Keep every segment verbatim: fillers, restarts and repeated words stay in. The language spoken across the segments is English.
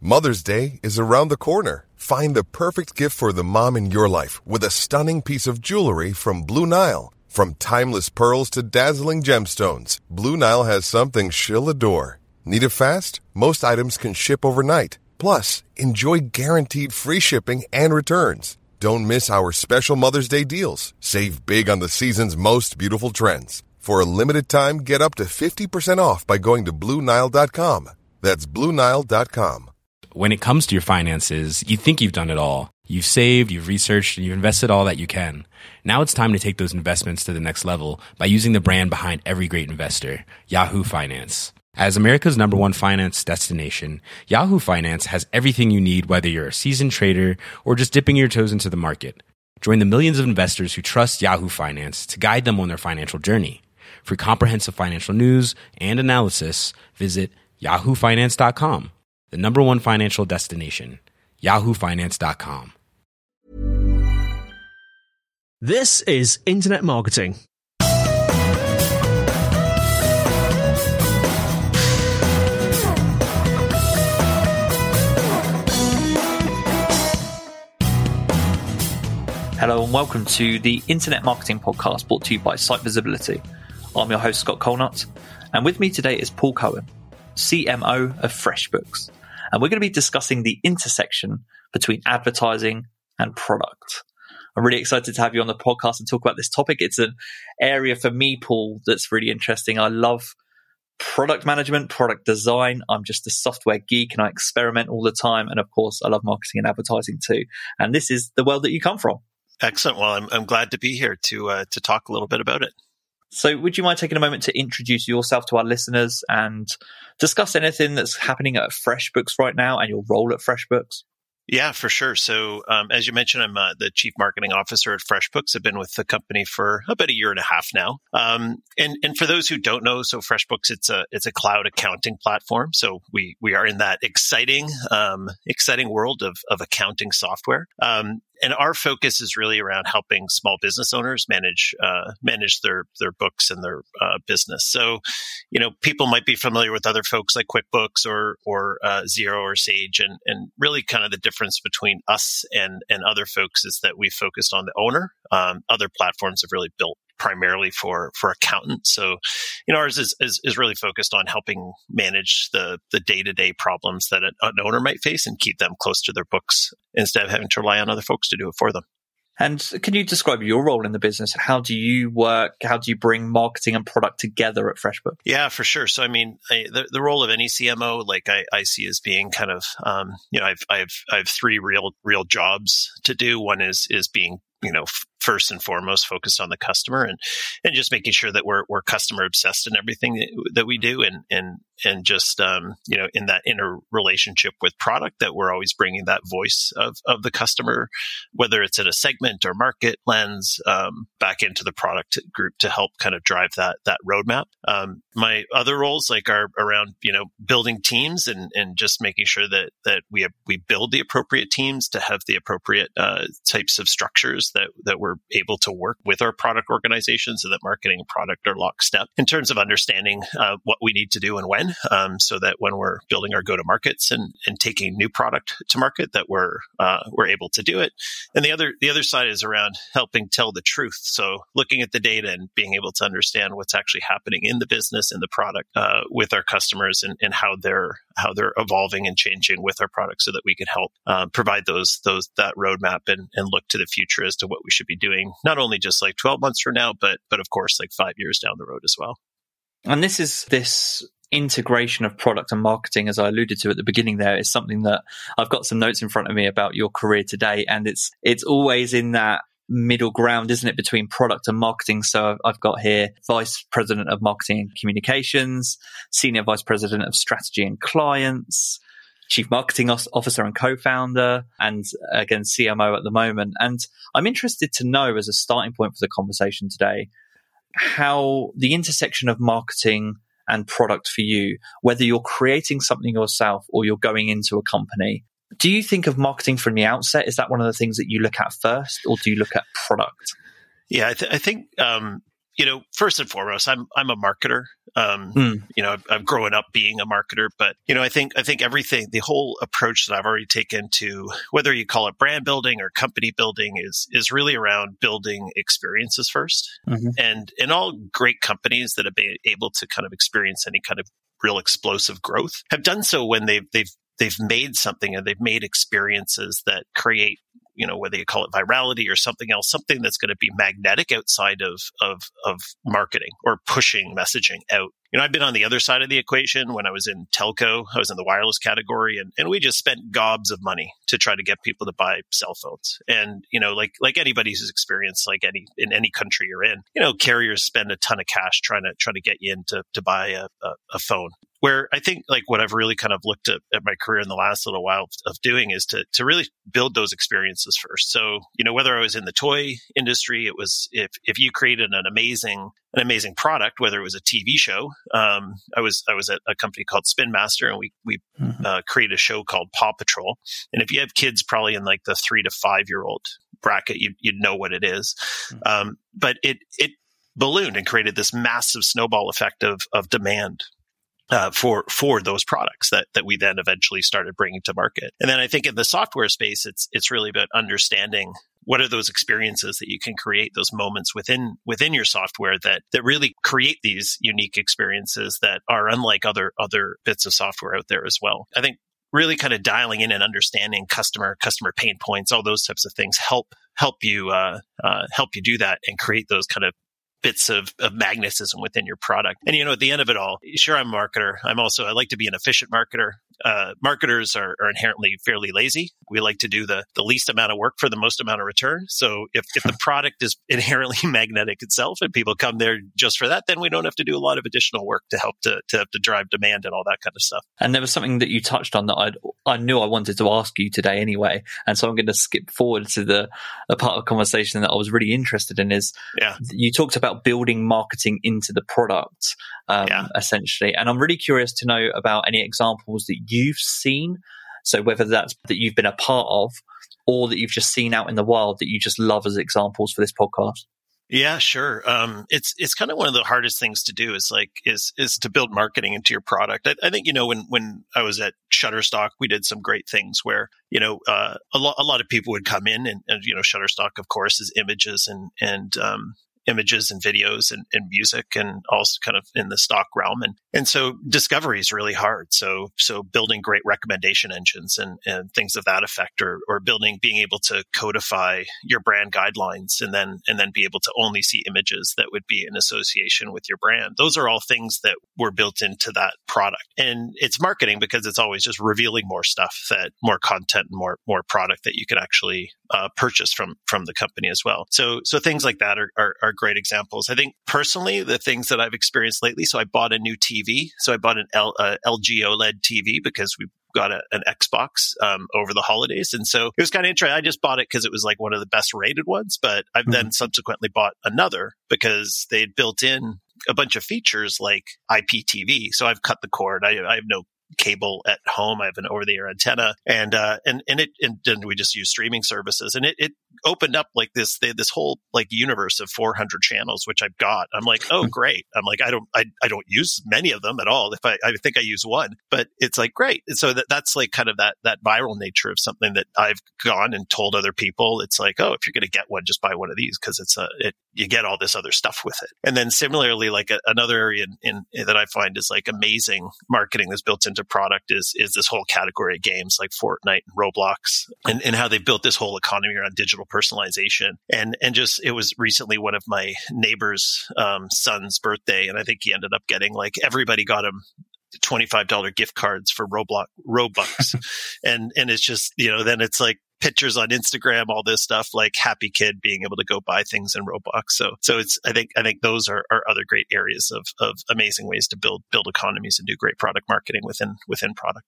Mother's Day is around the corner. Find the perfect gift for the mom in your life with a stunning piece of jewelry from Blue Nile. From timeless pearls to dazzling gemstones, Blue Nile has something she'll adore. Need it fast? Most items can ship overnight. Plus, enjoy guaranteed free shipping and returns. Don't miss our special Mother's Day deals. Save big on the season's most beautiful trends. For a limited time, get up to fifty percent off by going to Blue Nile dot com. That's Blue Nile dot com. When it comes to your finances, you think you've done it all. You've saved, you've researched, and you've invested all that you can. Now it's time to take those investments to the next level by using the brand behind every great investor, Yahoo Finance. As America's number one finance destination, Yahoo Finance has everything you need, whether you're a seasoned trader or just dipping your toes into the market. Join the millions of investors who trust Yahoo Finance to guide them on their financial journey. For comprehensive financial news and analysis, visit yahoo finance dot com. The number one financial destination, yahoo finance dot com. This is Internet Marketing. Hello and welcome to the Internet Marketing Podcast brought to you by Site Visibility. I'm your host, Scott Colnut, and with me today is Paul Cohen, C M O of FreshBooks. And we're going to be discussing the intersection between advertising and product. I'm really excited to have you on the podcast and talk about this topic. It's an area for me, Paul, that's really interesting. I love product management, product design. I'm just a software geek and I experiment all the time. And of course, I love marketing and advertising too. And this is the world that you come from. Excellent. Well, I'm, I'm glad to be here to uh, to talk a little bit about it. So would you mind taking a moment to introduce yourself to our listeners and discuss anything that's happening at FreshBooks right now and your role at FreshBooks? Yeah, for sure. So um, as you mentioned, I'm uh, the Chief Marketing Officer at FreshBooks. I've been with the company for about a year and a half now. Um, and, and for those who don't know, so FreshBooks, it's a it's a cloud accounting platform. So we we are in that exciting um, exciting world of of accounting software. Um, And our focus is really around helping small business owners manage uh, manage their their books and their uh, business. So, you know, people might be familiar with other folks like QuickBooks or or uh, Xero or Sage, and and really kind of the difference between us and and other folks is that we focused on the owner. Um, other platforms have really built primarily for for accountants. So, you know, ours is, is is really focused on helping manage the the day-to-day problems that an, an owner might face and keep them close to their books instead of having to rely on other folks to do it for them. And can you describe your role in the business? How do you work? How do you bring marketing and product together at FreshBooks? Yeah, for sure. So, I mean, I, the, the role of any C M O, like I, I see as being kind of, um, you know, I've, I've, I have three real, real jobs to do. One is, is being, you know, f- first and foremost focused on the customer and, and just making sure that we're, we're customer obsessed in everything that, that we do. And, and, and just, um, you know, in that inner relationship with product that we're always bringing that voice of, of the customer, whether it's in a segment or market lens, um, back into the product group to help kind of drive that, that roadmap. Um, my other roles like are around, you know, building teams and, and just making sure that, that we have, we build the appropriate teams to have the appropriate, uh, types of structures that, that we're able to work with our product organization so that marketing and product are lockstep in terms of understanding uh, what we need to do and when, um, so that when we're building our go-to-markets and, and taking new product to market, that we're uh, we're able to do it. And the other the other side is around helping tell the truth. So looking at the data and being able to understand what's actually happening in the business and the product uh, with our customers and, and how they're how they're evolving and changing with our product, so that we can help uh, provide those those that roadmap and, and look to the future as to what we should be doing, not only just like twelve months from now, but but of course like five years down the road as well. And this is this integration of product and marketing, as I alluded to at the beginning there, is something that I've got some notes in front of me about your career today. And it's it's always in that middle ground, isn't it, between product and marketing? So I've got here Vice President of Marketing and Communications, Senior Vice President of Strategy and Clients, Chief Marketing Officer and co-founder, and again, C M O at the moment. And I'm interested to know, as a starting point for the conversation today, how the intersection of marketing and product for you, whether you're creating something yourself or you're going into a company, do you think of marketing from the outset? Is that one of the things that you look at first, or do you look at product? Yeah, I, th- I think um, you know, first and foremost, I'm I'm a marketer. Um, mm. You know, I've, I've grown up being a marketer, but you know, I think I think everything, the whole approach that I've already taken to whether you call it brand building or company building is is really around building experiences first. Mm-hmm. And in all great companies that have been able to kind of experience any kind of real explosive growth have done so when they've they've they've made something and they've made experiences that create, you know, whether you call it virality or something else, something that's going to be magnetic outside of, of, of marketing or pushing messaging out. You know, I've been on the other side of the equation when I was in telco. I was in the wireless category, and, and we just spent gobs of money to try to get people to buy cell phones. And, you know, like, like anybody who's experienced, like any, in any country you're in, you know, carriers spend a ton of cash trying to, trying to get you in to, to buy a, a, a phone. Where I think like what I've really kind of looked at, at my career in the last little while of doing is to to really build those experiences first. So, you know, whether I was in the toy industry, it was if if you created an amazing an amazing product, whether it was a T V show, um, I was I was at a company called Spin Master, and we we mm-hmm. uh, created a show called Paw Patrol. And if you have kids probably in like the three to five year old bracket, you you'd know what it is. Mm-hmm. Um, but it it ballooned and created this massive snowball effect of of demand. Uh, for for those products that that we then eventually started bringing to market. And then I think in the software space, it's it's really about understanding what are those experiences that you can create, those moments within within your software that that really create these unique experiences that are unlike other other bits of software out there as well. I think really kind of dialing in and understanding customer customer pain points, all those types of things help help you uh, uh, help you do that and create those kind of bits of, of magnetism within your product. And, you know, at the end of it all, sure, I'm a marketer. I'm also, I like to be an efficient marketer. Uh, marketers are, are inherently fairly lazy. We like to do the, the least amount of work for the most amount of return. So if, if the product is inherently magnetic itself and people come there just for that, then we don't have to do a lot of additional work to help to, to, to drive demand and all that kind of stuff. And there was something that you touched on that I'd, I knew I wanted to ask you today anyway. And so I'm going to skip forward to the, the part of the conversation that I was really interested in is yeah. you talked about building marketing into the product, um, yeah. essentially. And I'm really curious to know about any examples that you've seen. So whether that's that you've been a part of or that you've just seen out in the wild that you just love as examples for this podcast. Yeah, sure. Um, it's it's kind of one of the hardest things to do is like is is to build marketing into your product. I, I think, you know, when when I was at Shutterstock, we did some great things where, you know, uh, a lot a lot of people would come in and, and you know, Shutterstock, of course, is images and and um, images and videos and, and music and also kind of in the stock realm. And, and so discovery is really hard. So, so building great recommendation engines and, and things of that effect, or, or building, being able to codify your brand guidelines and then, and then be able to only see images that would be in association with your brand. Those are all things that were built into that product. And it's marketing because it's always just revealing more stuff, that more content and more, more product that you can actually uh, purchase from, from the company as well. So, so things like that are, are, are great examples. I think personally, the things that I've experienced lately, so I bought a new T V. So I bought an L, uh, L G OLED T V because we got a, an Xbox um, over the holidays. And so it was kind of interesting. I just bought it because it was like one of the best rated ones, but I've mm-hmm. then subsequently bought another because they had built in a bunch of features like I P T V. So I've cut the cord. I, I have no cable at home. I have an over-the-air antenna, and uh, and and it and, and we just use streaming services, and it, it opened up like this they, this whole like universe of four hundred channels, which I've got. I'm like, oh great. I'm like, I don't I, I don't use many of them at all. If I I think I use one, but it's like great. And so that that's like kind of that that viral nature of something that I've gone and told other people. It's like, oh, if you're going to get one, just buy one of these because it's a it you get all this other stuff with it. And then similarly, like a, another area in, in that I find is like amazing marketing that's built into product is is this whole category of games like Fortnite and Roblox, and, and how they built this whole economy around digital personalization. And and just it was recently one of my neighbor's um, son's birthday, and I think he ended up getting like everybody got him twenty-five dollars gift cards for Roblox Robux, and and it's just, you know, then it's like pictures on Instagram, all this stuff, like happy kid being able to go buy things in Roblox. So, so it's, I think, I think those are, are other great areas of, of amazing ways to build, build economies and do great product marketing within, within product.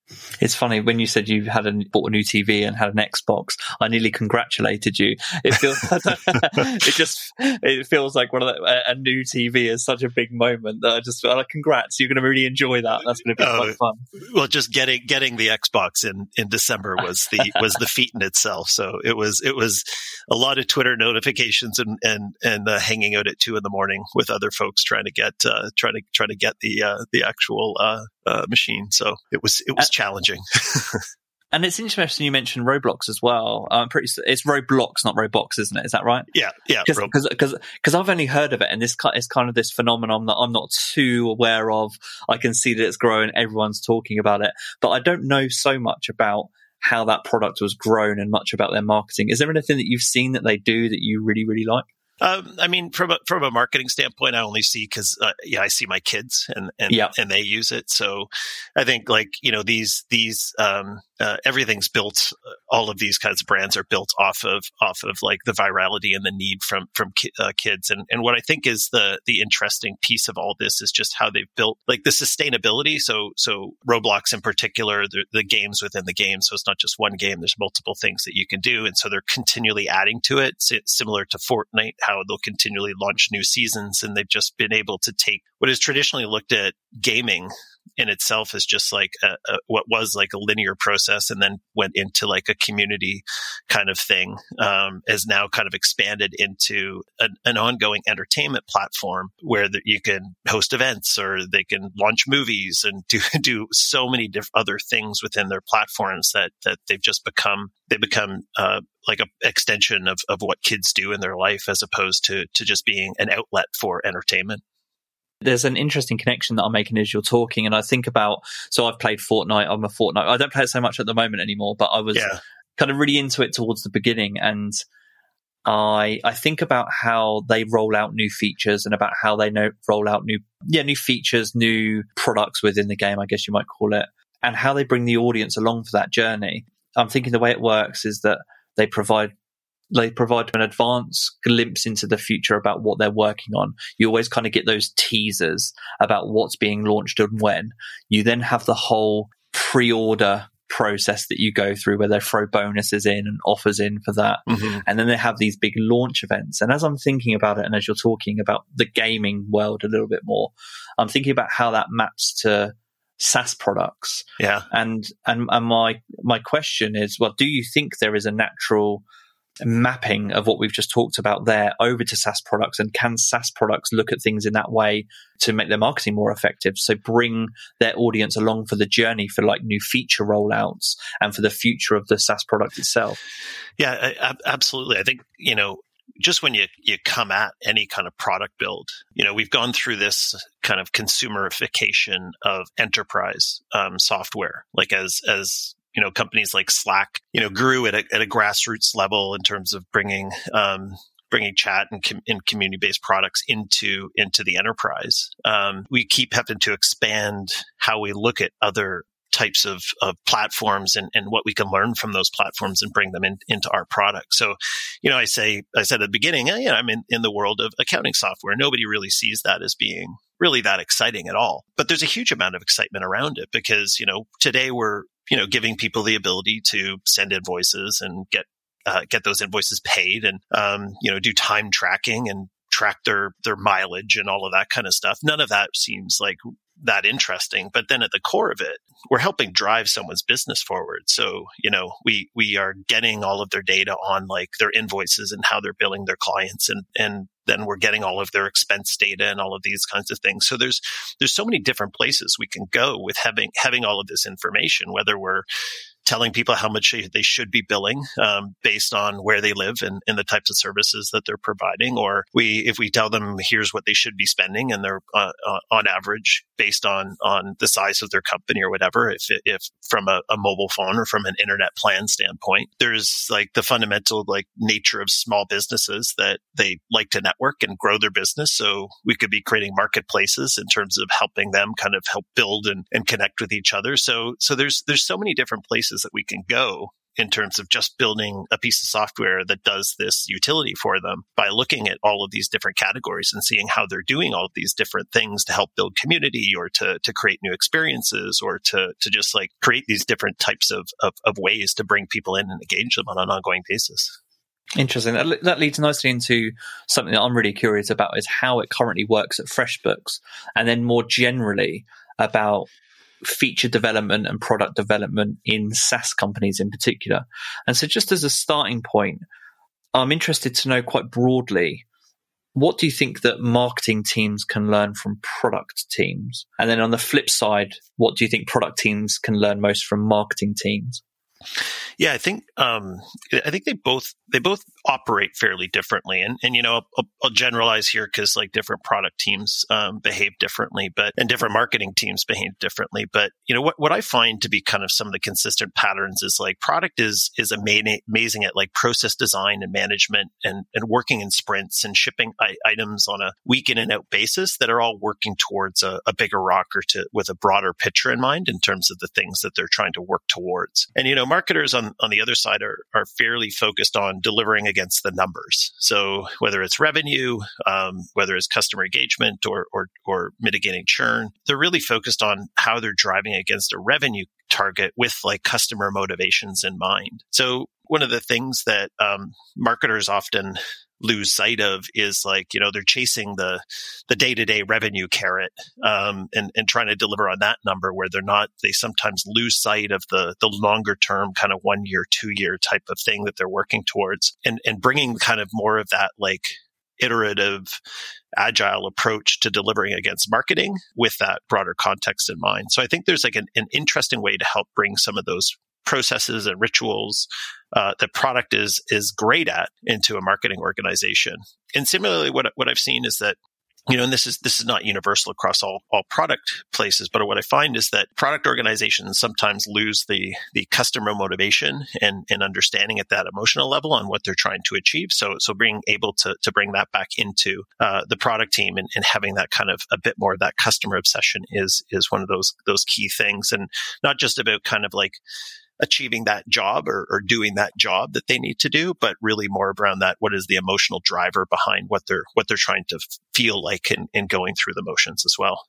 It's funny when you said you had a, bought a new T V and had an Xbox. I nearly congratulated you. It feels, it just, it feels like one of the, a, a new T V is such a big moment that I just feel like, congrats, you're going to really enjoy that. That's going to be quite uh, fun. Well, just getting getting the Xbox in, in December was the was the feat in itself. So it was it was a lot of Twitter notifications and and and uh, hanging out at two in the morning with other folks trying to get uh, trying to trying to get the uh, the actual uh, uh, machine. So it was it was. Uh, challenging. And it's interesting you mentioned Roblox as well. I'm pretty. It's Roblox, not Roblox, isn't it? Is that right? Yeah, yeah. Because because I've only heard of it, and this is kind of this phenomenon that I'm not too aware of. I can see that it's growing. Everyone's talking about it, but I don't know so much about how that product was grown and much about their marketing. Is there anything that you've seen that they do that you really really like? Um, I mean, from a, from a marketing standpoint, I only see because, uh, yeah, I see my kids and, and, yeah. and they use it. So I think like, you know, these, these, um, uh, everything's built, all of these kinds of brands are built off of, off of like the virality and the need from, from ki- uh, kids. And, and what I think is the, the interesting piece of all this is just how they've built like the sustainability. So, so Roblox in particular, the, the games within the game. So it's not just one game. There's multiple things that you can do. And so they're continually adding to it. So it's similar to Fortnite, how they'll continually launch new seasons, and they've just been able to take what is traditionally looked at gaming in itself as just like a, a, what was like a linear process and then went into like a community kind of thing, um, has now kind of expanded into an, an ongoing entertainment platform where the, you can host events or they can launch movies and do do so many different other things within their platforms that that they've just become they become uh, like an extension of, of what kids do in their life as opposed to to just being an outlet for entertainment. There's an interesting connection that I'm making as you're talking, and I think about, so I've played Fortnite, I'm a Fortnite, I don't play it so much at the moment anymore, but I was yeah. kind of really into it towards the beginning, and I I think about how they roll out new features and about how they know, roll out new yeah new features, new products within the game, I guess you might call it, and how they bring the audience along for that journey. I'm thinking the way it works is that they provide They provide an advanced glimpse into the future about what they're working on. You always kind of get those teasers about what's being launched and when. You then have the whole pre-order process that you go through where they throw bonuses in and offers in for that. Mm-hmm. And then they have these big launch events. And as I'm thinking about it, and as you're talking about the gaming world a little bit more, I'm thinking about how that maps to SaaS products. Yeah. And, and, and my, my question is, well, do you think there is a natural mapping of what we've just talked about there over to SaaS products, and can SaaS products look at things in that way to make their marketing more effective, so bring their audience along for the journey for like new feature rollouts and for the future of the SaaS product itself? Yeah, I, absolutely. I think, you know, just when you, you come at any kind of product build, you know, we've gone through this kind of consumerification of enterprise um, software, like as as you know, companies like Slack, you know, grew at a, at a grassroots level in terms of bringing, um, bringing chat and, com- and community-based products into, into the enterprise. Um, we keep having to expand how we look at other types of, of platforms and, and what we can learn from those platforms and bring them in, into our product. So, you know, I say, I said at the beginning, yeah, I'm in, in the world of accounting software. Nobody really sees that as being really that exciting at all. But there's a huge amount of excitement around it because, you know, today we're, you know, giving people the ability to send invoices and get, uh, get those invoices paid and, um, you know, do time tracking and track their, their mileage and all of that kind of stuff. None of that seems like that interesting. But then at the core of it, we're helping drive someone's business forward. So, you know, we, we are getting all of their data on like their invoices and how they're billing their clients. And, and then we're getting all of their expense data and all of these kinds of things. So there's, there's so many different places we can go with having, having all of this information, whether we're telling people how much they should be billing um, based on where they live and, and the types of services that they're providing, or we if we tell them here's what they should be spending and they're uh, uh, on average based on on the size of their company or whatever, if if from a, a mobile phone or from an internet plan standpoint, there's like the fundamental like nature of small businesses that they like to network and grow their business. So we could be creating marketplaces in terms of helping them kind of help build and, and connect with each other. So so there's there's so many different places that we can go in terms of just building a piece of software that does this utility for them by looking at all of these different categories and seeing how they're doing all of these different things to help build community or to, to create new experiences or to, to just like create these different types of, of, of ways to bring people in and engage them on an ongoing basis. Interesting. That, that leads nicely into something that I'm really curious about is how it currently works at FreshBooks, and then more generally about feature development and product development in SaaS companies in particular. And so just as a starting point, I'm interested to know quite broadly, what do you think that marketing teams can learn from product teams? And then on the flip side, what do you think product teams can learn most from marketing teams? Yeah, I think um, I think they both they both operate fairly differently, and and you know I'll, I'll generalize here because like different product teams um, behave differently, but and different marketing teams behave differently. But you know what what I find to be kind of some of the consistent patterns is like product is is ama- amazing at like process design and management and and working in sprints and shipping I- items on a week in and out basis that are all working towards a, a bigger rock or to with a broader picture in mind in terms of the things that they're trying to work towards. And you know marketers on, on the other side are, are fairly focused on delivering against the numbers. So whether it's revenue, um, whether it's customer engagement or, or, or mitigating churn, they're really focused on how they're driving against a revenue target with like customer motivations in mind. So one of the things that um, marketers often lose sight of is like, you know, they're chasing the the day-to-day revenue carrot um, and, and trying to deliver on that number where they're not, they sometimes lose sight of the the longer term kind of one year, two year type of thing that they're working towards and, and bringing kind of more of that like iterative, agile approach to delivering against marketing with that broader context in mind. So I think there's like an, an interesting way to help bring some of those processes and rituals uh, that product is is great at into a marketing organization. And similarly, what what I've seen is that, you know, and this is this is not universal across all all product places, but what I find is that product organizations sometimes lose the the customer motivation and and understanding at that emotional level on what they're trying to achieve. So so being able to to bring that back into uh, the product team and, and having that kind of a bit more of that customer obsession is is one of those those key things, and not just about kind of like achieving that job or, or doing that job that they need to do, but really more around that, what is the emotional driver behind what they're what they're trying to feel like in, in going through the motions as well.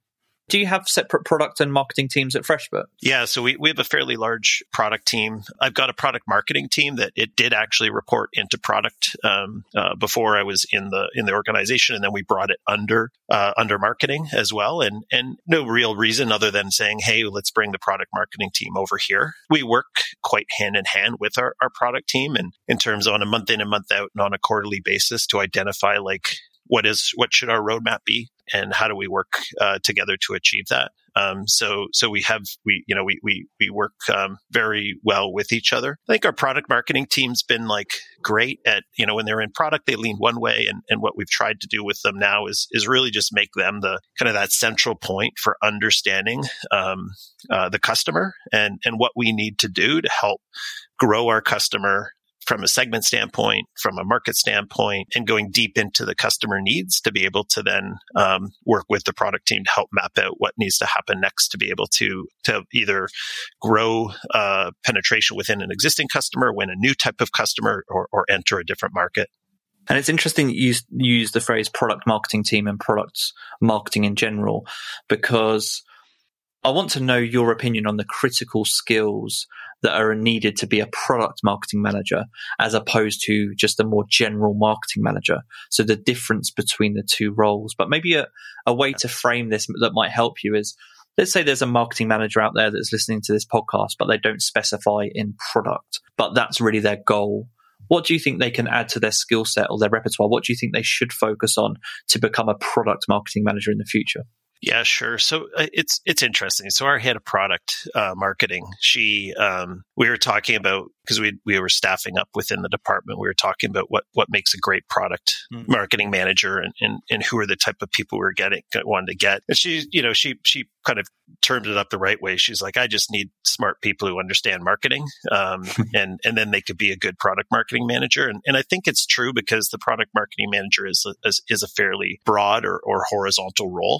Do you have separate product and marketing teams at FreshBooks? Yeah, so we, we have a fairly large product team. I've got a product marketing team that it did actually report into product um, uh, before I was in the in the organization, and then we brought it under uh, under marketing as well. And and no real reason other than saying, hey, let's bring the product marketing team over here. We work quite hand in hand with our, our product team, and in terms of on a month in and month out and on a quarterly basis to identify like what is what should our roadmap be and how do we work uh, together to achieve that. Um, so so we have we you know we we we work um, very well with each other. I think our product marketing team's been like great at, you know, when they're in product they lean one way, and and what we've tried to do with them now is is really just make them the kind of that central point for understanding um, uh, the customer and and what we need to do to help grow our customer from a segment standpoint, from a market standpoint, and going deep into the customer needs to be able to then um, work with the product team to help map out what needs to happen next to be able to to either grow uh, penetration within an existing customer, win a new type of customer, or, or enter a different market. And it's interesting that you use the phrase product marketing team and product marketing in general, because I want to know your opinion on the critical skills that are needed to be a product marketing manager as opposed to just a more general marketing manager. So the difference between the two roles. But maybe a, a way to frame this that might help you is, let's say there's a marketing manager out there that's listening to this podcast, but they don't specify in product, but that's really their goal. What do you think they can add to their skill set or their repertoire? What do you think they should focus on to become a product marketing manager in the future? Yeah, sure. So uh, it's it's interesting. So our head of product uh, marketing, she um, we were talking about, because we we were staffing up within the department. We were talking about what what makes a great product mm. marketing manager, and, and and who are the type of people we're getting wanting to get. And she, you know, she she kind of termed it up the right way. She's like, I just need smart people who understand marketing, um, and and then they could be a good product marketing manager. And and I think it's true, because the product marketing manager is a, is, is a fairly broad or, or horizontal role. Mm. It, it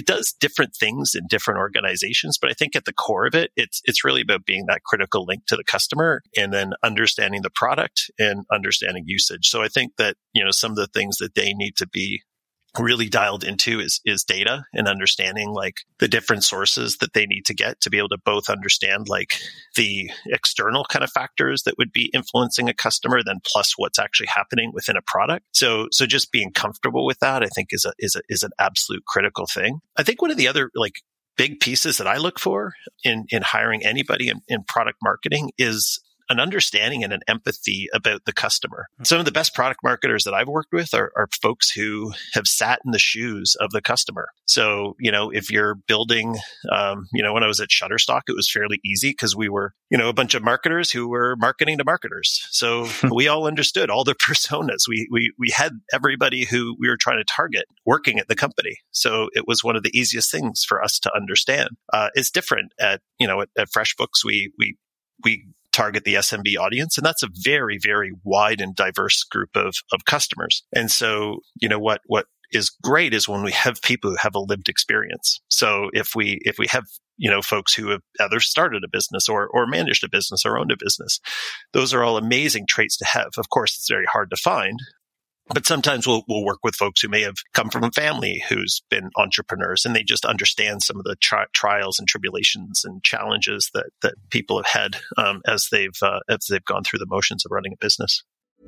it does different things in different organizations, but I think at the core of it, it's it's really about being that critical link to the customer and then understanding the product and understanding usage. So I think that, you know, some of the things that they need to be really dialed into is is data and understanding like the different sources that they need to get to be able to both understand like the external kind of factors that would be influencing a customer, then plus what's actually happening within a product. So so just being comfortable with that, I think is a is a is an absolute critical thing. I think one of the other like big pieces that I look for in in hiring anybody in, in product marketing is an understanding and an empathy about the customer. Some of the best product marketers that I've worked with are, are folks who have sat in the shoes of the customer. So, you know, if you're building, um, you know, when I was at Shutterstock, it was fairly easy because we were, you know, a bunch of marketers who were marketing to marketers. So we all understood all the personas. We, we, we had everybody who we were trying to target working at the company. So it was one of the easiest things for us to understand. Uh, it's different at, you know, at, at FreshBooks, we, we, we, target the S M B audience. And that's a very, very wide and diverse group of, of customers. And so, you know, what, what is great is when we have people who have a lived experience. So if we, if we have, you know, folks who have either started a business or, or managed a business or owned a business, those are all amazing traits to have. Of course, it's very hard to find. But sometimes we'll we'll work with folks who may have come from a family who's been entrepreneurs, and they just understand some of the tri- trials and tribulations and challenges that that people have had um, as they've uh, as they've gone through the motions of running a business.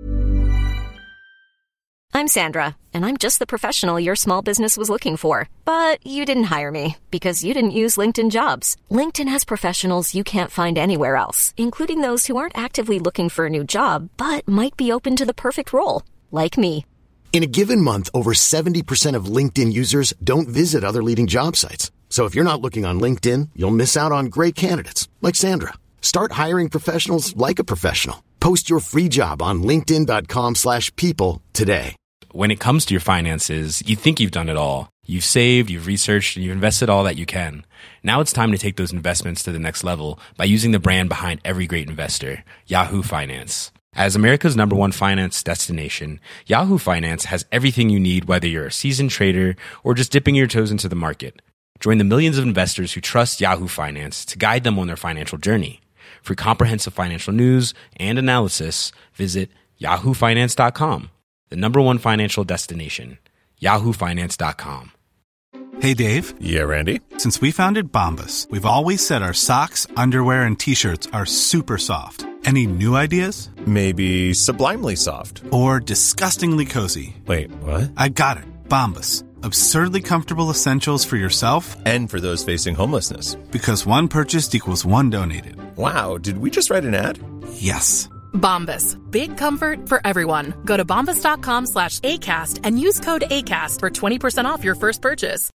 I'm Sandra, and I'm just the professional your small business was looking for. But you didn't hire me because you didn't use LinkedIn Jobs. LinkedIn has professionals you can't find anywhere else, including those who aren't actively looking for a new job but might be open to the perfect role. Like me. In a given month, over seventy percent of LinkedIn users don't visit other leading job sites. So if you're not looking on LinkedIn, you'll miss out on great candidates like Sandra. Start hiring professionals like a professional. Post your free job on linkedin dot com slash people today. When it comes to your finances, you think you've done it all. You've saved, you've researched, and you've invested all that you can. Now it's time to take those investments to the next level by using the brand behind every great investor, Yahoo Finance. As America's number one finance destination, Yahoo Finance has everything you need, whether you're a seasoned trader or just dipping your toes into the market. Join the millions of investors who trust Yahoo Finance to guide them on their financial journey. For comprehensive financial news and analysis, visit yahoo finance dot com, the number one financial destination, yahoo finance dot com. Hey, Dave. Yeah, Randy. Since we founded Bombas, we've always said our socks, underwear, and T-shirts are super soft. Any new ideas? Maybe sublimely soft. Or disgustingly cozy. Wait, what? I got it. Bombas. Absurdly comfortable essentials for yourself and for those facing homelessness. Because one purchased equals one donated. Wow, did we just write an ad? Yes. Bombas. Big comfort for everyone. Go to bombas dot com slash ACAST and use code ACAST for twenty percent off your first purchase.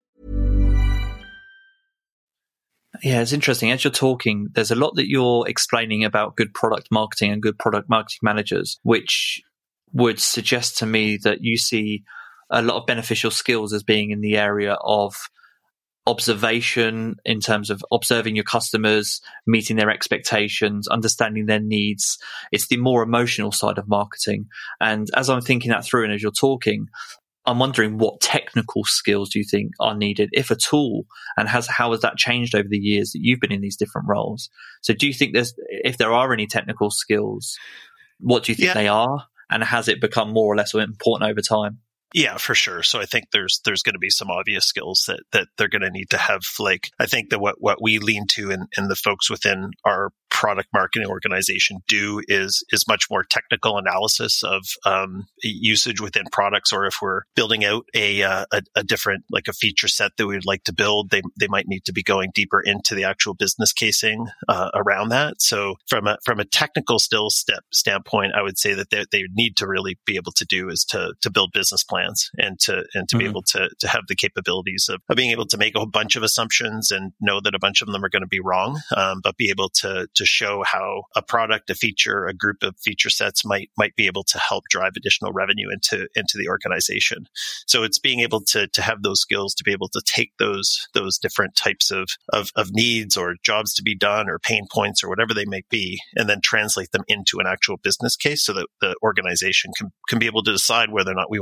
Yeah, it's interesting. As you're talking, there's a lot that you're explaining about good product marketing and good product marketing managers, which would suggest to me that you see a lot of beneficial skills as being in the area of observation, in terms of observing your customers, meeting their expectations, understanding their needs. It's the more emotional side of marketing. And as I'm thinking that through and as you're talking, I'm wondering what technical skills do you think are needed, if at all, and has how has that changed over the years that you've been in these different roles? So do you think there's, if there are any technical skills, what do you think yeah. they are, and has it become more or less important over time? Yeah, for sure. So I think there's there's going to be some obvious skills that that they're going to need to have. Like, I think that what, what we lean to and, and the folks within our product marketing organization do is is much more technical analysis of um, usage within products, or if we're building out a, uh, a a different, like a feature set that we would like to build, they they might need to be going deeper into the actual business casing uh, around that. So from a from a technical skills step standpoint, I would say that they they need to really be able to do is to to build business plans. And to and to mm-hmm. be able to to have the capabilities of, of being able to make a bunch of assumptions and know that a bunch of them are going to be wrong, um, but be able to to show how a product, a feature, a group of feature sets might might be able to help drive additional revenue into into the organization. So it's being able to to have those skills to be able to take those those different types of of, of needs or jobs to be done or pain points or whatever they may be, and then translate them into an actual business case so that the organization can can be able to decide whether or not we want to invest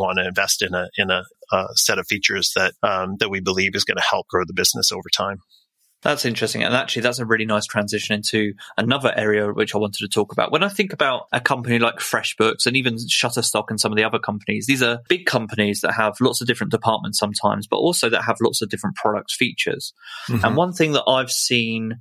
invest in a in a, a set of features that um, that we believe is going to help grow the business over time. That's interesting. And actually, that's a really nice transition into another area which I wanted to talk about. When I think about a company like FreshBooks and even Shutterstock and some of the other companies, these are big companies that have lots of different departments sometimes, but also that have lots of different product features. Mm-hmm. And one thing that I've seen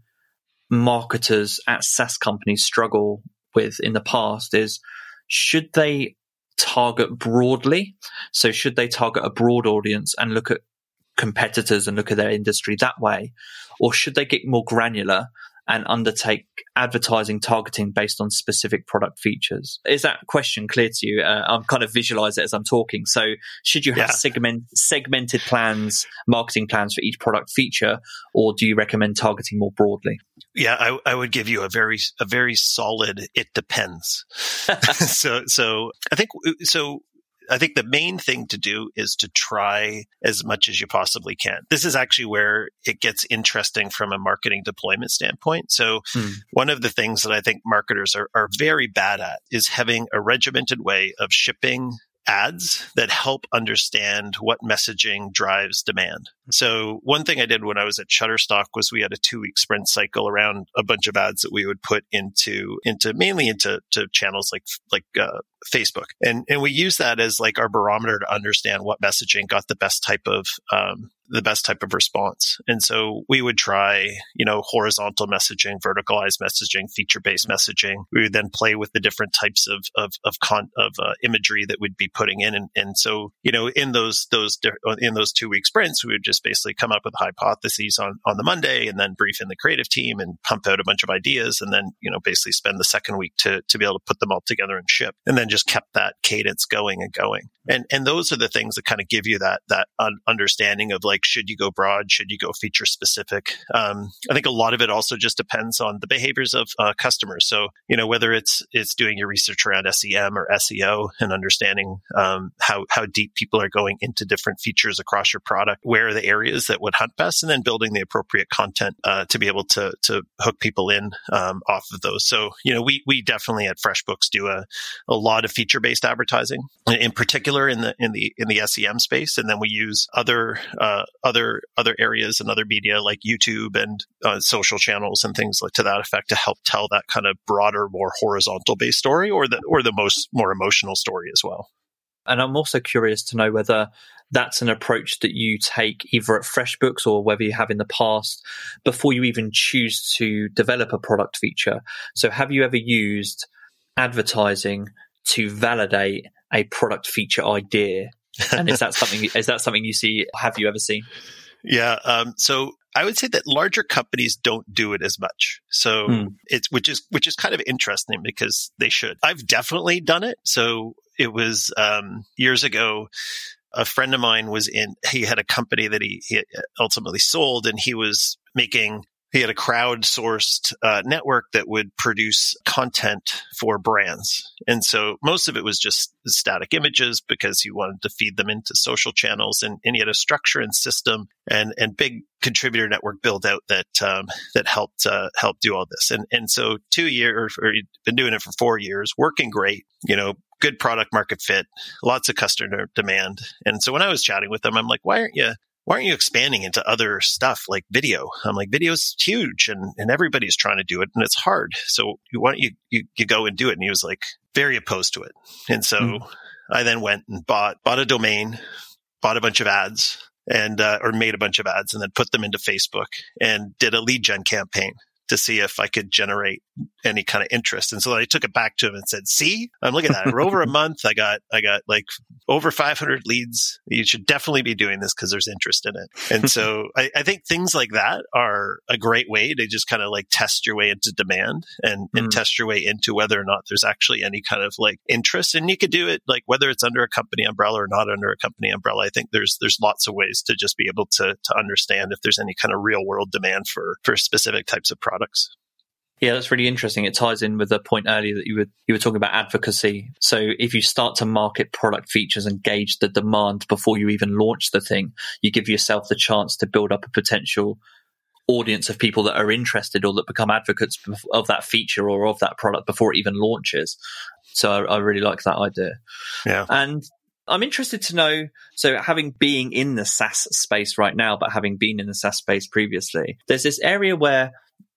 marketers at SaaS companies struggle with in the past is, should they target broadly? So should they target a broad audience and look at competitors and look at their industry that way? Or should they get more granular and undertake advertising targeting based on specific product features? Is that question clear to you? Uh, I'm kind of visualize it as I'm talking. So should you have yeah. segment, segmented plans, marketing plans for each product feature, or do you recommend targeting more broadly? Yeah, I, I would give you a very, a very solid, it depends. so, so I think, so I think the main thing to do is to try as much as you possibly can. This is actually where it gets interesting from a marketing deployment standpoint. So hmm. one of the things that I think marketers are, are very bad at is having a regimented way of shipping ads that help understand what messaging drives demand. So one thing I did when I was at Shutterstock was we had a two-week sprint cycle around a bunch of ads that we would put into into mainly into to channels like like uh, Facebook, and and we use that as like our barometer to understand what messaging got the best type of um, the best type of response. And so we would try, you know, horizontal messaging, verticalized messaging, feature-based messaging. We would then play with the different types of of of con- of uh, imagery that we'd be putting in, and and so you know in those those in those two-week sprints, we would just basically come up with hypotheses on, on the Monday and then brief in the creative team and pump out a bunch of ideas, and then, you know, basically spend the second week to, to be able to put them all together and ship, and then just kept that cadence going and going. And, and those are the things that kind of give you that, that un- understanding of like, should you go broad? Should you go feature specific? Um, I think a lot of it also just depends on the behaviors of uh, customers. So, you know, whether it's, it's doing your research around S E M or S E O and understanding um, how, how deep people are going into different features across your product, where are the areas that would hunt best, and then building the appropriate content uh, to be able to to hook people in um, off of those. So, you know, we we definitely at FreshBooks do a, a lot of feature-based advertising, in particular in the in the in the S E M space, and then we use other uh, other other areas and other media like YouTube and uh, social channels and things like to that effect to help tell that kind of broader, more horizontal-based story, or the or the most more emotional story as well. And I'm also curious to know whether that's an approach that you take either at FreshBooks or whether you have in the past before you even choose to develop a product feature. So have you ever used advertising to validate a product feature idea? And is that something, is that something you see, have you ever seen? Yeah. Um, so I would say that larger companies don't do it as much. So mm. it's, which is, which is kind of interesting because they should. I've definitely done it. So it was, um, years ago, a friend of mine was in, he had a company that he, he ultimately sold, and he was making, he had a crowdsourced uh, network that would produce content for brands. And so most of it was just static images because he wanted to feed them into social channels, and, and he had a structure and system and, and big contributor network build out that, um, that helped, uh, help do all this. And, and so two years, or he'd been doing it for four years, working great, you know, good product market fit, lots of customer demand. And so when I was chatting with them, I'm like, why aren't you, why aren't you expanding into other stuff like video? I'm like, video's huge, and, and everybody's trying to do it, and it's hard. So why don't you, you, you go and do it? And he was like very opposed to it. And so mm. I then went and bought, bought a domain, bought a bunch of ads and, uh, or made a bunch of ads and then put them into Facebook and did a lead gen campaign to see if I could generate any kind of interest. And so I took it back to him and said, see, I'm looking at that. For over a month, I got, I got like over five hundred leads. You should definitely be doing this because there's interest in it. And so I, I think things like that are a great way to just kind of like test your way into demand and, and mm. test your way into whether or not there's actually any kind of like interest. And you could do it like whether it's under a company umbrella or not under a company umbrella. I think there's, there's lots of ways to just be able to, to understand if there's any kind of real world demand for, for specific types of products. Yeah, that's really interesting. It ties in with the point earlier that you were you were talking about advocacy. So if you start to market product features and gauge the demand before you even launch the thing, you give yourself the chance to build up a potential audience of people that are interested or that become advocates of that feature or of that product before it even launches. So I, I really like that idea. Yeah. And I'm interested to know, so having been in the SaaS space right now, but having been in the SaaS space previously, there's this area where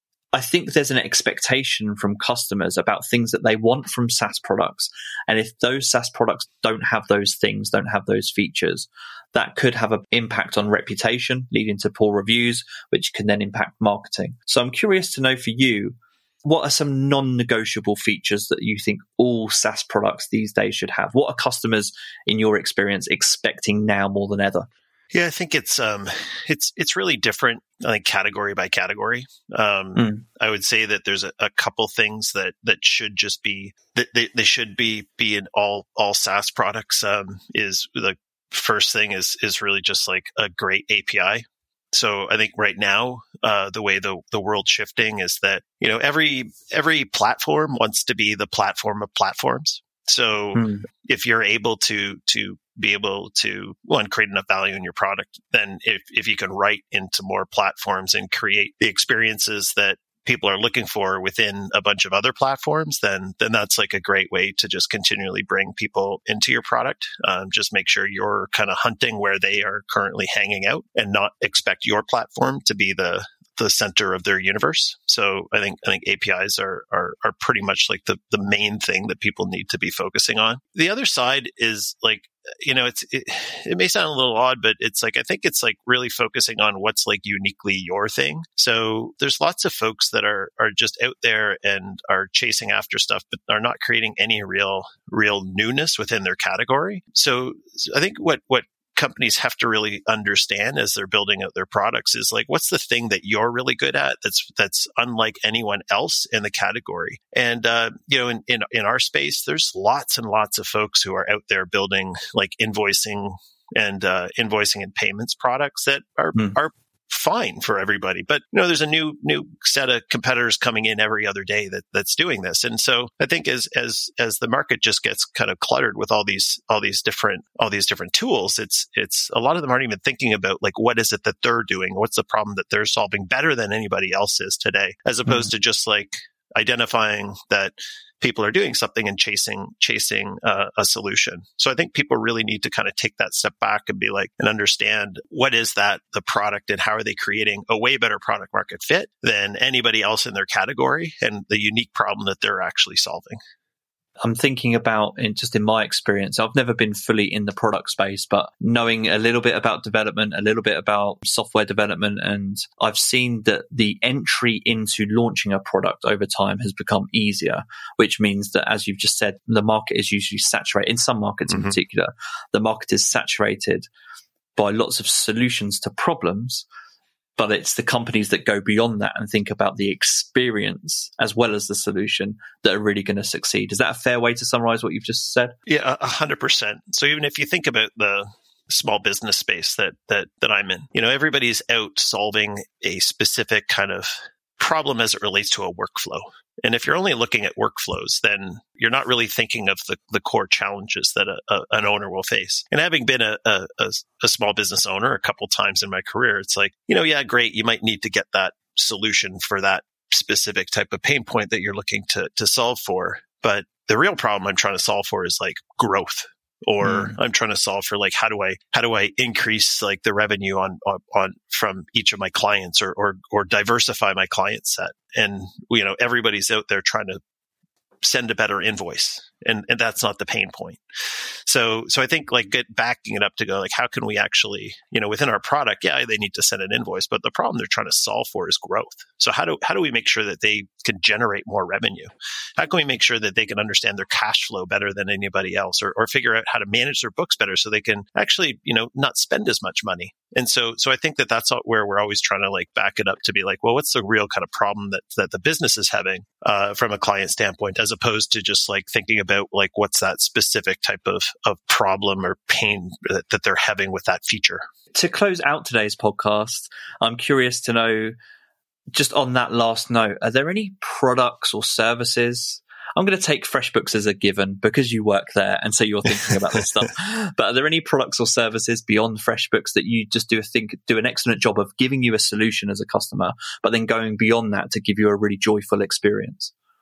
I think there's an expectation from customers about things that they want from SaaS products. And if those SaaS products don't have those things, don't have those features, that could have an impact on reputation, leading to poor reviews, which can then impact marketing. So I'm curious to know for you, what are some non-negotiable features that you think all SaaS products these days should have? What are customers, in your experience, expecting now more than ever? Yeah, I think it's um, it's it's really different, I think, category by category. Um, mm. I would say that there's a, a couple things that that should just be that they, they should be be in all all SaaS products. Um, is the first thing is is really just like a great A P I. So I think right now, uh, the way the, the world's shifting is that, you know, every, every platform wants to be the platform of platforms. So mm. if you're able to, to be able to, one, create enough value in your product, then if, if you can write into more platforms and create the experiences that people are looking for within a bunch of other platforms, then then that's like a great way to just continually bring people into your product. Um, just make sure you're kind of hunting where they are currently hanging out and not expect your platform to be the the center of their universe. So I think I think A P Is are are are pretty much like the the main thing that people need to be focusing on. The other side is like, you know, it's it, it may sound a little odd, but it's like I think it's like really focusing on what's like uniquely your thing. So there's lots of folks that are are just out there and are chasing after stuff, but are not creating any real real newness within their category. So I think what what companies have to really understand as they're building out their products is like, what's the thing that you're really good at that's that's unlike anyone else in the category? And uh, you know, in, in in our space, there's lots and lots of folks who are out there building like invoicing and uh, invoicing and payments products that are mm. are fine for everybody. But you know, there's a new new set of competitors coming in every other day that that's doing this. And so I think as as as the market just gets kind of cluttered with all these all these different all these different tools, it's it's a lot of them aren't even thinking about like what is it that they're doing, what's the problem that they're solving better than anybody else is today, as opposed mm-hmm. to just like identifying that people are doing something and chasing chasing uh, a solution. So I think people really need to kind of take that step back and be like, and understand what is that, the product, and how are they creating a way better product market fit than anybody else in their category and the unique problem that they're actually solving. I'm thinking about, in, just in my experience, I've never been fully in the product space, but knowing a little bit about development, a little bit about software development, and I've seen that the entry into launching a product over time has become easier, which means that, as you've just said, the market is usually saturated. In some markets in mm-hmm. particular, the market is saturated by lots of solutions to problems. But it's the companies that go beyond that and think about the experience as well as the solution that are really going to succeed. Is that a fair way to summarize what you've just said? Yeah, a hundred percent. So even if you think about the small business space that that that I'm in, you know, everybody's out solving a specific kind of problem as it relates to a workflow. And if you're only looking at workflows, then you're not really thinking of the, the core challenges that a, a, an owner will face. And having been a, a, a small business owner a couple times in my career, it's like, you know, yeah, great. You might need to get that solution for that specific type of pain point that you're looking to, to solve for. But the real problem I'm trying to solve for is like growth. Or mm. I'm trying to solve for like, how do I, how do I increase like the revenue on, on, on from each of my clients, or, or, or diversify my client set. And, you know, everybody's out there trying to send a better invoice. And, and that's not the pain point. So, so I think like get backing it up to go like, how can we actually, you know, within our product, yeah, they need to send an invoice, but the problem they're trying to solve for is growth. So how do, how do we make sure that they can generate more revenue? How can we make sure that they can understand their cash flow better than anybody else, or, or figure out how to manage their books better so they can actually, you know, not spend as much money? And so, so I think that that's where we're always trying to like back it up to be like, well, what's the real kind of problem that, that the business is having uh, from a client standpoint, as opposed to just like thinking about like, what's that specific type of, of problem or pain that, that they're having with that feature. To close out today's podcast, I'm curious to know, just on that last note, are there any products or services? I'm going to take FreshBooks as a given because you work there and so you're thinking about this stuff. But are there any products or services beyond FreshBooks that you just do a think do an excellent job of giving you a solution as a customer, but then going beyond that to give you a really joyful experience?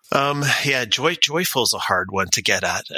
Um, yeah, joy, joyful is a hard one to get at,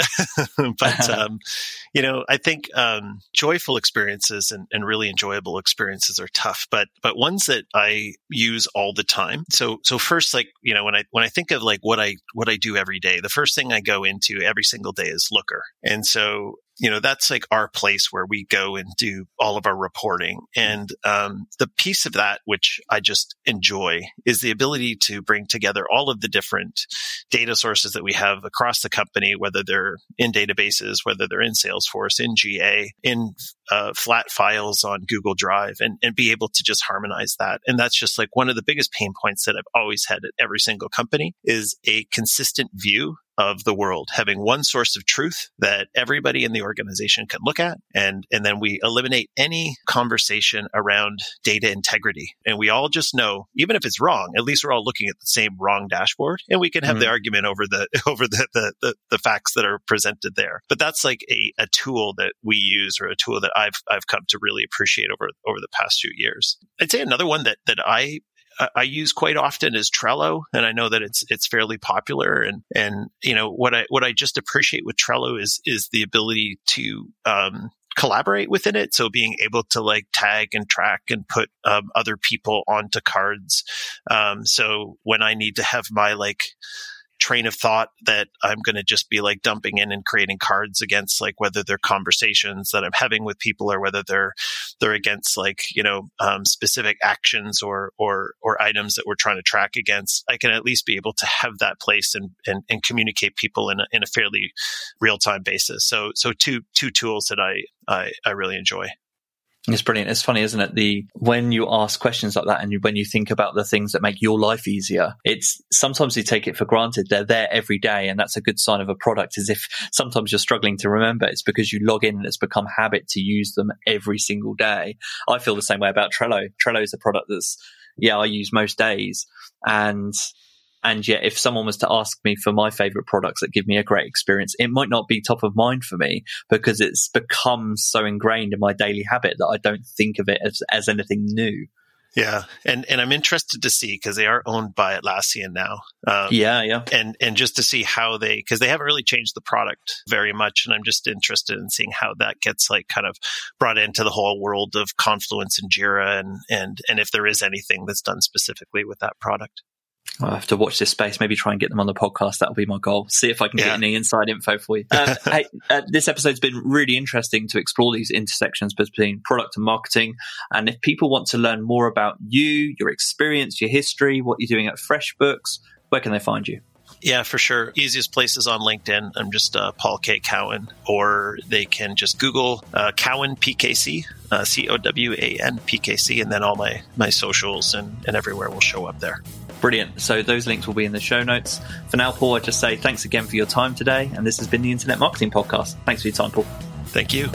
but, um, you know, I think, um, joyful experiences and, and really enjoyable experiences are tough, but, but ones that I use all the time. So, so first, like, you know, when I, when I think of like what I, what I do every day, the first thing I go into every single day is Looker. And so, you know, that's like our place where we go and do all of our reporting. And um, the piece of that, which I just enjoy, is the ability to bring together all of the different data sources that we have across the company, whether they're in databases, whether they're in Salesforce, in G A, in uh, flat files on Google Drive, and, and be able to just harmonize that. And that's just like one of the biggest pain points that I've always had at every single company is a consistent view of the world, having one source of truth that everybody in the organization can look at. And, and then we eliminate any conversation around data integrity. And we all just know, even if it's wrong, at least we're all looking at the same wrong dashboard, and we can have mm-hmm. the argument over the, over the, the, the, the facts that are presented there. But that's like a, a tool that we use, or a tool that I've, I've come to really appreciate over, over the past few years. I'd say another one that, that I I use quite often is Trello, and I know that it's it's fairly popular. And and you know what I what I just appreciate with Trello is is the ability to um, collaborate within it. So being able to like tag and track and put um, other people onto cards. Um, so when I need to have my like train of thought that I'm going to just be like dumping in and creating cards against, like whether they're conversations that I'm having with people, or whether they're they're against like, you know, um, specific actions or or or items that we're trying to track against, I can at least be able to have that place and and, and communicate people in a, in a fairly real time basis. So so two two tools that I I, I really enjoy. It's brilliant. It's funny, isn't it? The when you ask questions like that, and you, when you think about the things that make your life easier, it's sometimes you take it for granted. They're there every day, and that's a good sign of a product. Is if sometimes you're struggling to remember, it's because you log in and it's become habit to use them every single day. I feel the same way about Trello. Trello is a product that's yeah I use most days, and And yet, if someone was to ask me for my favorite products that give me a great experience, it might not be top of mind for me because it's become so ingrained in my daily habit that I don't think of it as, as anything new. Yeah. And, and I'm interested to see, because they are owned by Atlassian now. Um, yeah. Yeah. And, and just to see how they, because they haven't really changed the product very much. And I'm just interested in seeing how that gets like kind of brought into the whole world of Confluence and Jira, and, and, and if there is anything that's done specifically with that product. I'll have to watch this space, maybe try and get them on the podcast. That'll be my goal. See if I can yeah. get any inside info for you. Um, hey, uh, this episode's been really interesting to explore these intersections between product and marketing. And if people want to learn more about you, your experience, your history, what you're doing at FreshBooks, where can they find you? Yeah, for sure. Easiest place is on LinkedIn. I'm just uh, Paul K. Cowan, or they can just Google uh, Cowan P K C, uh, C O W A N P K C, and then all my, my socials and, and everywhere will show up there. Brilliant. So those links will be in the show notes. For now, Paul, I just say thanks again for your time today. And this has been the Internet Marketing Podcast. Thanks for your time, Paul. Thank you.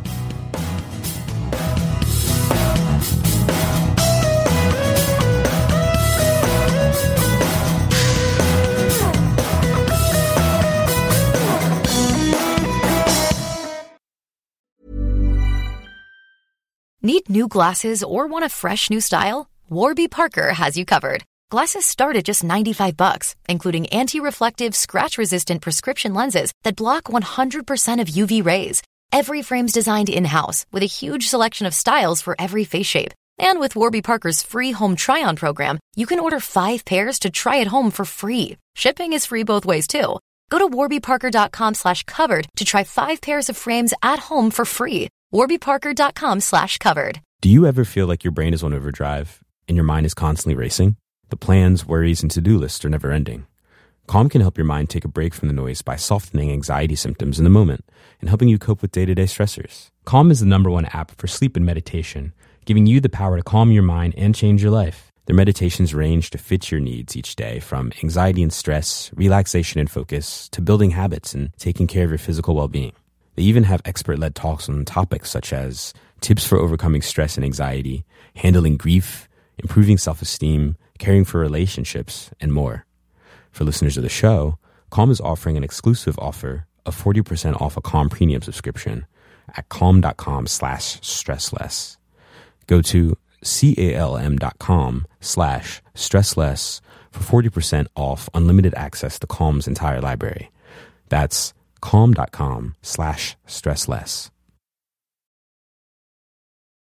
Need new glasses or want a fresh new style? Warby Parker has you covered. Glasses start at just ninety-five bucks, including anti-reflective, scratch-resistant prescription lenses that block one hundred percent of U V rays. Every frame's designed in-house with a huge selection of styles for every face shape. And with Warby Parker's free home try-on program, you can order five pairs to try at home for free. Shipping is free both ways, too. Go to warbyparker.com slash covered to try five pairs of frames at home for free. warbyparker.com slash covered. Do you ever feel like your brain is on overdrive and your mind is constantly racing? The plans, worries, and to-do lists are never ending. Calm can help your mind take a break from the noise by softening anxiety symptoms in the moment and helping you cope with day-to-day stressors. Calm is the number one app for sleep and meditation, giving you the power to calm your mind and change your life. Their meditations range to fit your needs each day, from anxiety and stress, relaxation and focus, to building habits and taking care of your physical well-being. They even have expert-led talks on topics such as tips for overcoming stress and anxiety, handling grief, improving self-esteem, caring for relationships, and more. For listeners of the show, Calm is offering an exclusive offer of forty percent off a Calm premium subscription at calm.com slash stressless. Go to calm.com slash stressless for forty percent off unlimited access to Calm's entire library. That's calm.com slash stressless.